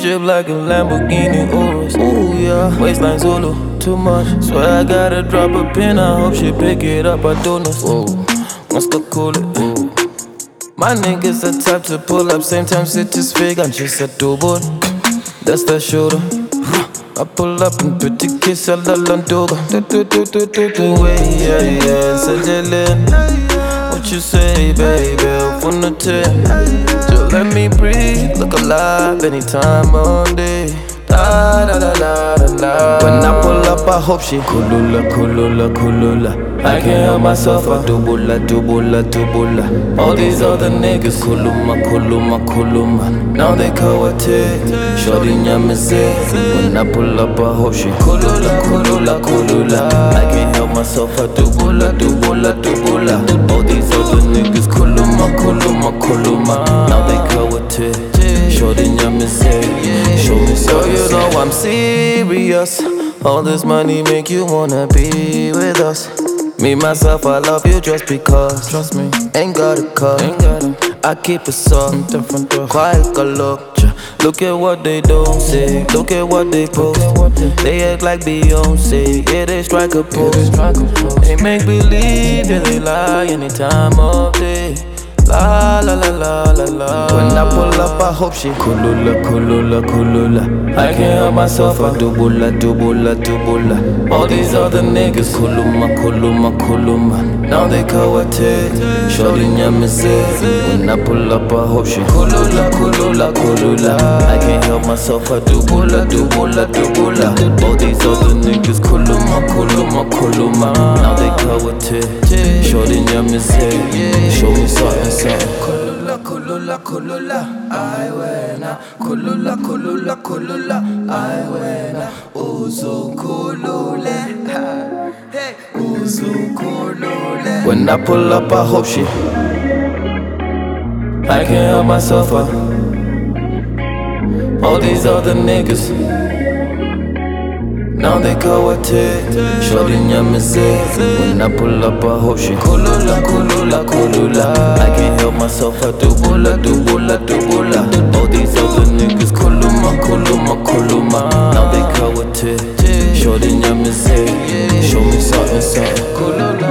shape like a Lamborghini Urus. Ooh yeah, waistline Zulu, too much. Swear I gotta drop a pin, I hope she pick it up. I don't know. Whoa, must have cool it. Ooh. My niggas the type to pull up, same time sit is fake. I'm just a double. That's the shooter. I pull up and put the kiss a la landoga. Yeah, yeah, Sajalin. What you say, baby? From the 10. Just let me breathe, look alive anytime, all day. La la la la la la. When I pull up, I hope she kulula, kulula, kulula. I can't help myself, I dubula, dubula, dubula. All these other niggas kuluma, kuluma, kuluma. Now they coated, shorty nyamize. When I pull up, I hope she kulula, kulula, kulula. I can't help myself, I dubula, dubula, dubula. All these other niggas kuluma, kuluma, kuluma. Now they coated, shorty nyamize. Show me so you know I'm serious. All this money make you wanna be with us. Me, myself, I love you just because. Trust me, ain't got a cut. I keep it soft, quiet look. Look at what they don't say, look at what they post. They act like Beyonce, yeah, they strike a pose. They make believe, yeah, they lie anytime of day. La la la la la la. When I pull up, I hope she kulula, kulula, kulula. I can't help myself, I dubula, dubula, dubula. All these other niggas kuluma, kuluma, kuluma. Now they coated, shorty nyamize. When I pull up, I hope she kulula, kulula, kulula. I can't help myself, I dubula, dubula, dubula. All these other niggas kuluma, kuluma, kuluma. Now they coated, shorty nyamize. Show me something. Kulula, kulula, kulula, I wena. Kulula, kulula, kulula, I wena. Uzu kulule, hey, uzu kulule. When I pull up, I hope she. I can't help myself, all these other niggas. Now they coated, shorty nyamize. When I pull up, I hope she kulula, kulula, kulula. I can't help myself, I dubula, dubula, dubula. All these other niggas kuluma, kuluma, kuluma. Now they coated, shorty nyamize. Show me something, something. Kulula.